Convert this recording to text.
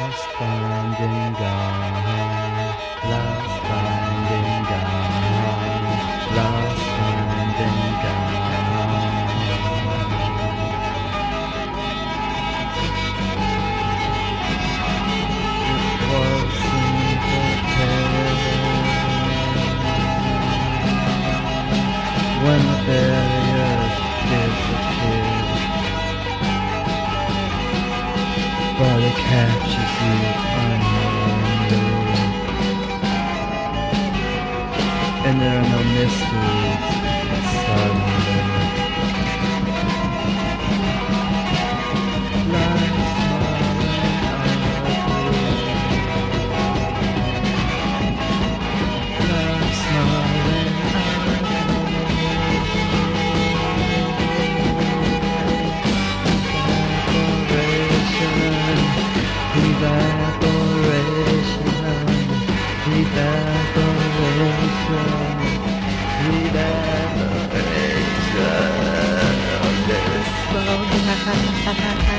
Lost finding God, lost finding God, lost finding God. It wasn't a tale when the barriers disappeared, but it catches you unknowingly, and there are no mysteries suddenly. Life's smiling evaporation, evaporation, evaporation.